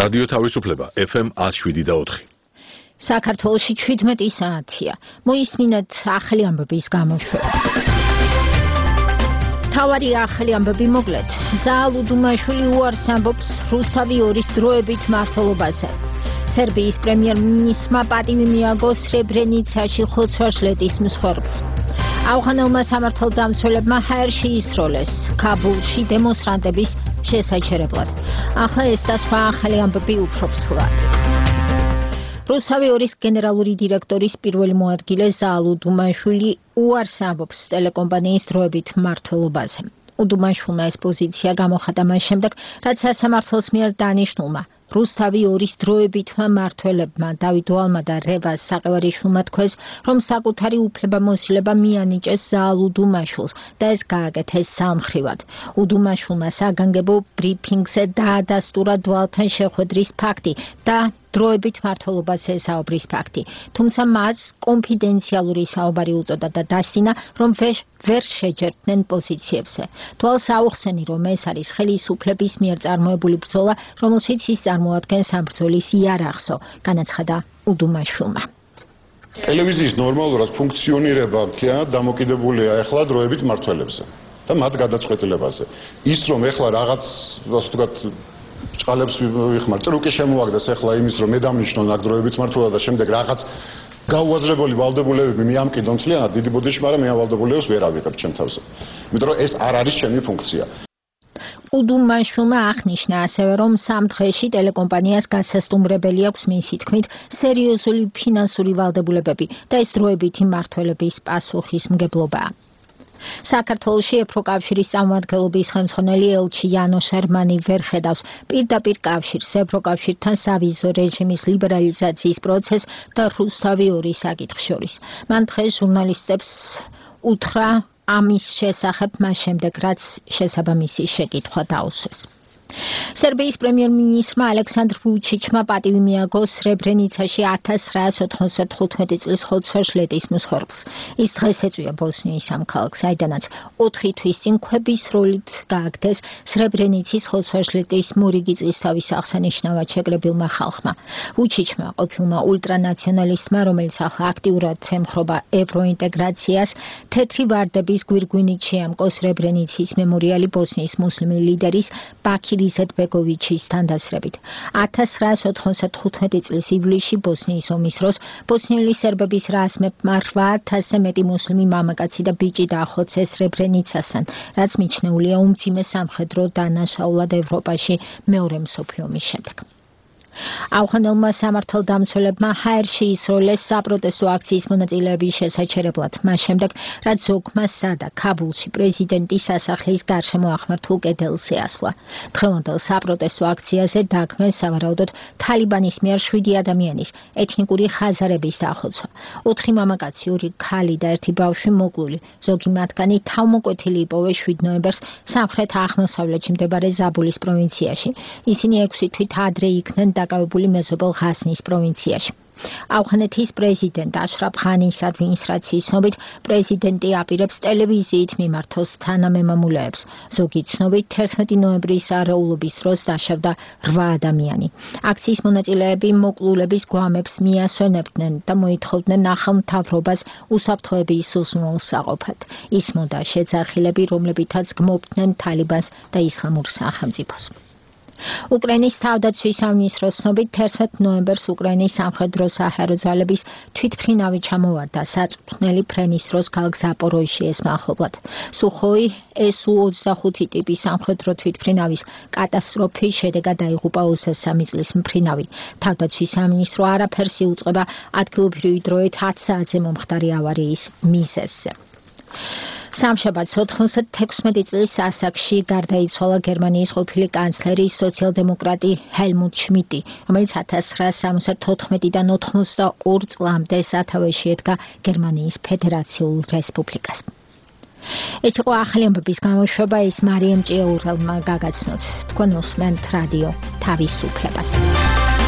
რადიო თავისუფლება FM 107.4. საქართველოში 17 საათია. მოისმინეთ ახალი ამბების გამოშვება. თავარი ახალი ამბები მოკლედ. ზაალ უდუმაშვილი უარს ამბობს რუსთავი 2-ის დროებით მმართველობაზე. სერბიის პრემიერ-მინისტრმა პატივი მიაგო სრებრენიცაში ხოცვა-ჟლეტის მსხვერპლს. ავღანელმა სამართალდამცველებმა ჰაერში ისროლეს ქაბულში დემონსტრანტების შესაჩერებლად. ახლა ეს და სხვა ახალი ამბები უფრო მსხლად. რუსთავი 2-ის გენერალური დირექტორის პირველი მოადგილე ზაალ უდუმაშვილი უარს ამბობს ტელეკომპანიის დროებით მმართველობაზე. უდუმაშვილმა ეს პოზიცია გამოხატა მას შემდეგ, რაც სასამართლოს მიერ დანიშნულმა რუსთავი 2-ის დროებითმა მმართველებმა დავით ვალმა და რევაზ საყევარიშვილმა თქვეს, რომ საკუთარი უფლებამოსილება მიანიჭეს ზაალ უდუმაშვილს და ეს გააკეთეს სამხრივად. უდუმაშვილმა საგანგებო ბრიფინგზე დაადასტურა დვალთან შეხვედრის ფაქტი და დროებით მმართველობაზე საუბრის ფაქტი. თუმცა მას კონფიდენციალური საუბარი უწოდა და დასცინა, რომ ვერ შეჯერდნენ პოზიციებზე. თვალს აუხსენი, რომ ეს არის ხელისუფლების მიერ წარმოებული ბრძოლა, რომელშიც ის წარმოადგენს ამ ბრძოლის იარაღსო, განაცხადა უდუმაშვილმა. ტელევიზიის ნორმალურად ფუნქციონირება მთლიანად დამოკიდებულია ახლა დროებით მმართველებზე და მათ გადაწყვეტილებაზე. ის რომ ახლა რაღაც, ასე ვთქვათ, ჭყალებს ვიხმარ, ტრუკი შემოაგდეს ახლა იმის, რომ მე დამნიშნონ აქ დროებით მმართველობა და შემდეგ რაღაც გაუაზრებელი ვალდებულებები მიამკიდონ მთლიანად, დიდი ბოდიში, მაგრამ მე ამ ვალდებულებებს ვერ ავიღებ ჩემ თავზე. იმიტომ რომ ეს არ არის ჩემი ფუნქცია. უდუმაშვილმა აღნიშნა ასევე, რომ სამ დღეში ტელეკომპანიას გასასტუმრებელი აქვს მისი თქმით სერიოზული ფინანსური ვალდებულებები და ეს დროებითი მმართველების პასუხისმგებლობაა. საქართველოში ევროკავშირის წარმომადგენლობის ხელმძღვანელი ელჩი იანოშ ერმანი ვერ ხედავს პირდაპირ კავშირს ევროკავშირთან სავიზო რეჟიმის ლიბერალიზაციის პროცესს და რუსთავი 2-ის საკითხს შორის. მან დღეს ჟურნალისტებს უთხრა ამის შესახებ მას შემდეგ, რაც შესაბამისი შეკითხვა დაუსვეს. სერბიის პრემიერ-მინისტრმა ალექსანდრ ვუჩიჩმა პატივი მიაგო სრებრენიცაში 1995 წლის ხოცვა-ჟლეტის მსხვერპლს. ის დღეს ეწვია ბოსნიის ამ ქალაქს, საიდანაც 4 თვის წინ ქვების სროლით გააგდეს სრებრენიცის ხოცვა-ჟლეტის მორიგი წლისთავის აღსანიშნავად შეკრებილმა ხალხმა. ვუჩიჩმა, ყოფილმა ულტრანაციონალისტმა, რომელიც ახლა აქტიურად ემხრობა ევროინტეგრაციას, თეთრი ვარდების გვირგვინით შეამკო სრებრენიცის მემორიალი ბოსნიის მუსლიმი ლიდერის ბაქირ იზეტბეგოვიჩის თანდასრებით. 1995 წლის ივლისში ბოსნიის ომის დროს ბოსნიელი სერბების რაზმებმა 8000-ზე მეტი მუსლიმი მამაკაცი და ბიჭი დაახოცეს სრებრენიცასთან, რაც მიჩნეულია უმძიმე სამხედრო დანაშაულად ევროპაში მეორე მსოფლიო ომის შემდეგ. ავღანელმა სამართალდამცველებმა ჰაერში ისროლეს საპროტესტო აქციის მონაწილეების შესაჩერებლად, მას შემდეგ, რაც ზოგმა სადა ქაბულში პრეზიდენტის სასახლის გარშემო აღმართულ კედელზე ასვლა. დღევანდელ საპროტესტო აქციაზე დაგმეს სავარაუდოდ თალიბანის მიერ 7 ადამიანის ეთნიკური ხაზარების დახოცვა. 4 მამაკაცი, 2 ქალი და 1 ბავშვი მოკლული. ზოგი მათგანი თავმოკვეთილი იპოვეს 7 ნოემბერს სამხრეთ აღმოსავლეთში მდებარე ზაბულის პროვინციაში. ისინი 6 თვით ადრე იქნენ დაკავებული მეზობელ ღაზნის პროვინციაში. ავღანეთის პრეზიდენტ აშრაფ ღანის ადმინისტრაციის ცნობით, პრეზიდენტი აპირებს ტელევიზიით მიმართოს თანამემამულეებს. ზოგი ცნობით 11 ნოემბრის არეულობის დროს დაშავდა 8 ადამიანი. აქციის მონაწილეები მოკლულების გვამებს მიასვენებდნენ და მოითხოვდნენ ახალ მთავრობას უსაფრთხოების უზრუნველს აყოფად. ისმოდა შეძახილები, რომლებითაც გმობდნენ თალიბანს და ისლამურ სახელმწიფოს. უკრაინის თავდაცვის სამინისტროს ცნობით 11 ნოემბერს უკრაინის სამხედრო საჰაერო ძალების თვითმფრინავი ჩამოვარდა საწვრთნელი ფრენის დროს ქალაქ ზაპოროჟიეს მახლობლად. სუხოი SU-25 ტიპის სამხედრო თვითმფრინავის კატასტროფის შედეგად დაიღუპა 23 წლის მფრინავი. თავდაცვის სამინისტრო არაფერს იუწყება ადგილობრივი დროით 10 საათზე მომხდარი ავარიის მიზეზზე. სამშაბათს 96 წლის ასაკში გარდაიცვალა გერმანიის ყოფილი კანცლერი სოციალ-დემოკრატი ჰელმუტ შმიტი, რომელიც 1974-დან 92 წლამდე სათავეში ედგა გერმანიის ფედერაციულ რესპუბლიკას. ეს იყო ახალი ამბების გამოშვება, ის მარიამ ჭიაურელმა გაგაცნოთ. თქვენ უსმენთ რადიო თავისუფლებას.